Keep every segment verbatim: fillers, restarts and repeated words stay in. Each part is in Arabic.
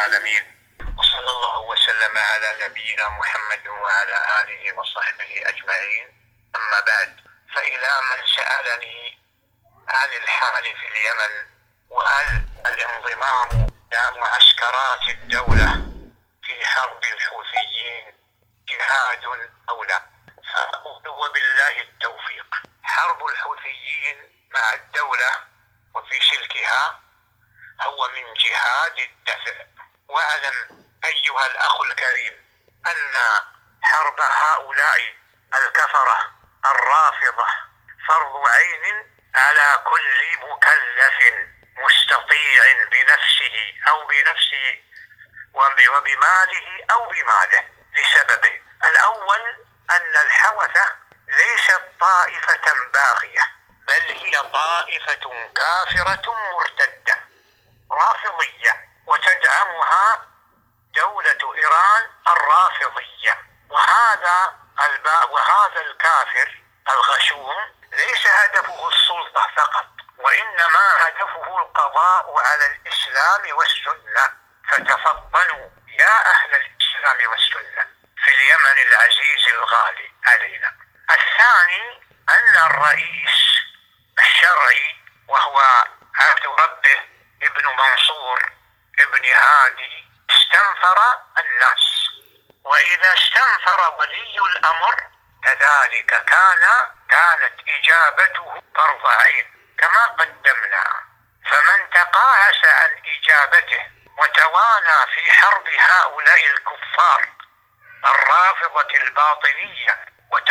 العالمين، وصلى الله وسلم على نبينا محمد وعلى آله وصحبه أجمعين. أما بعد، فإلى من سألني عن الحال في اليمن، وهل الانضمام إلى معسكرات الدولة في حرب الحوثيين جهاد أو لا؟ فأقول وبالله التوفيق. حرب الحوثيين مع الدولة وفي سلكها هو من جهاد الدفع. واعلم أيها الأخ الكريم أن حرب هؤلاء الكفرة الرافضة فرض عين على كل مكلف مستطيع بنفسه أو بنفسه وبماله أو بماله، لسببين: الأول أن الحوثة ليست طائفة باغية، بل هي طائفة كافرة مرتدة رافضية، وتدعمها دولة إيران الرافضية. وهذا الباء وهذا الكافر الغشوم ليس هدفه السلطة فقط، وإنما هدفه القضاء على الإسلام والسنة. فتفضلوا يا أهل الإسلام والسنة في اليمن العزيز الغالي علينا. الثاني أن الرئيس الشرعي وهو عبد ربه ابن منصور ابن هادي استنفر الناس، وإذا استنفر ولي الأمر كذلك كان كانت إجابته فرض عين كما قدمنا. فمن تقاعس عن إجابته وتوانى في حرب هؤلاء الكفار الرافضة الباطنية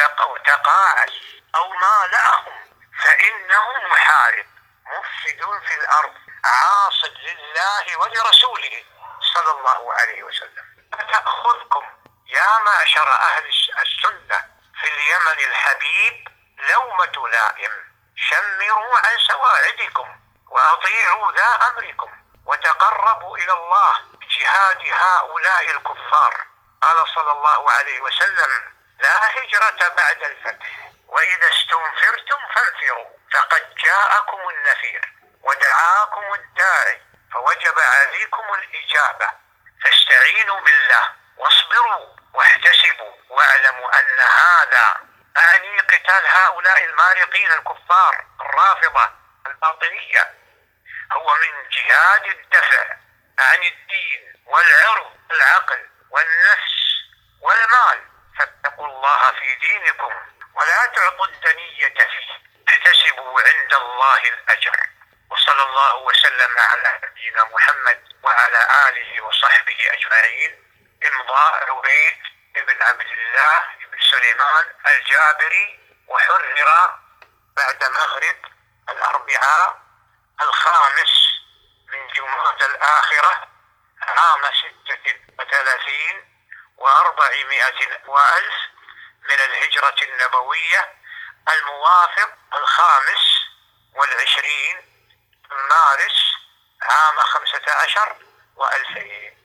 وتقاعس أو مالأهم فإنه محارب مفسد في الأرض عاص لله ولرسوله صلى الله عليه وسلم. فتأخذكم يا معشر أهل السنة في اليمن الحبيب لومة لائم. شمروا عن سواعدكم وأطيعوا ذا أمركم وتقربوا إلى الله بجهاد هؤلاء الكفار. قال صلى الله عليه وسلم: لا هجرة بعد الفتح، وإذا استنفرتم فانفروا، فقد جاءكم النفير ودعاكم الداعي فوجب عليكم الإجابة. فاستعينوا بالله واصبروا واحتسبوا، واعلموا أن هذا أعني قتال هؤلاء المارقين الكفار الرافضة الباطنية هو من جهاد الدفع عن الدين والعرض والعقل والنفس والمال. فاتقوا الله في دينكم ولا تعطوا الدنية فيه، احتسبوا عند الله الأجر. وصلى الله وسلم على نبينا محمد وعلى آله وصحبه أجمعين. إمضاء عبيد بن عبد الله بن سليمان الجابري، وحرر بعد مغرب الأربعاء الخامس من جمادى الآخرة عام ستة وثلاثين وأربعمائة وألف من الهجرة النبوية، الموافق الخامس والعشرين من مارس عام خمسة عشر وألفين.